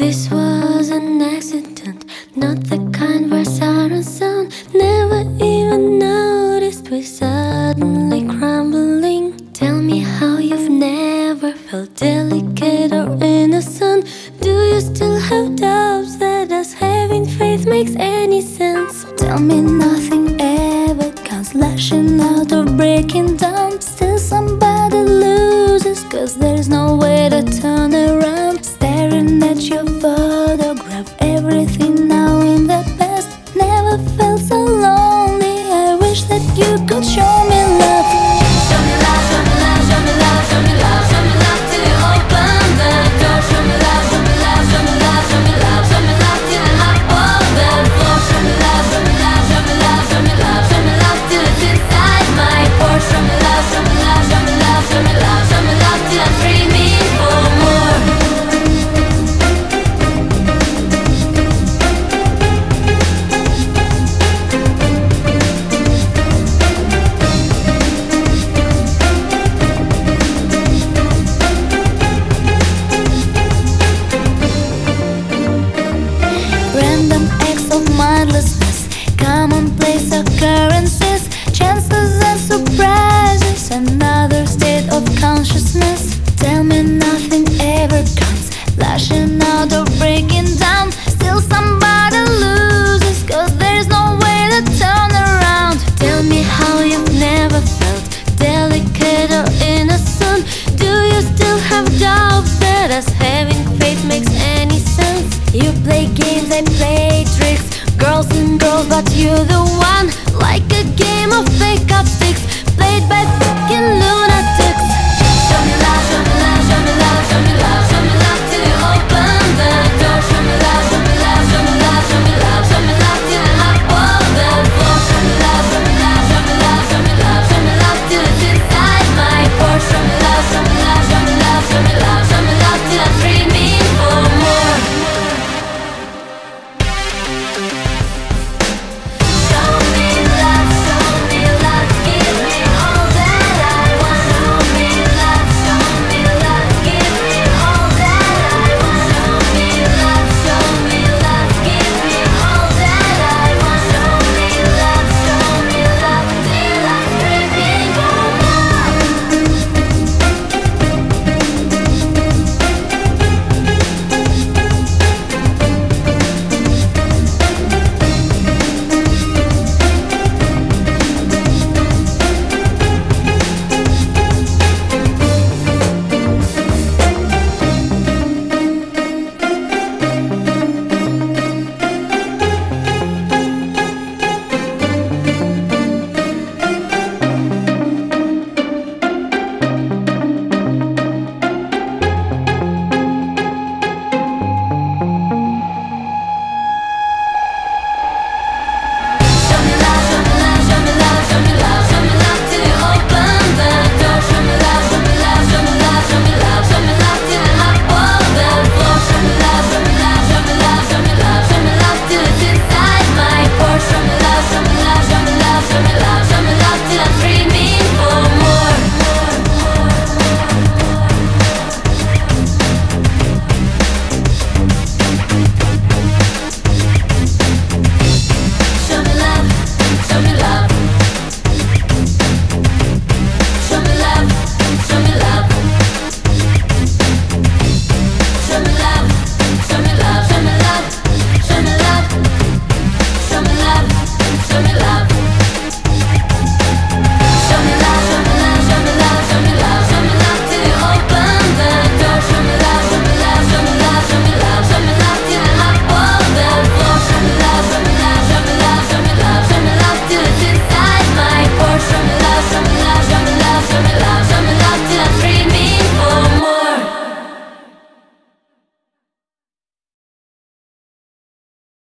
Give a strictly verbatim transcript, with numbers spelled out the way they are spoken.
this was an accident, not the kind where sirens sound. Never even noticed we suddenly crumbling. Tell me how you've never felt delicate or innocent. Do you still have doubts that us having faith makes any sense? Tell me nothing ever comes lashing out or breaking down. Still somebody loses, cause there's no way to turn around. Staring at your photograph, everything now in the past. Never felt so lonely, I wish that you could show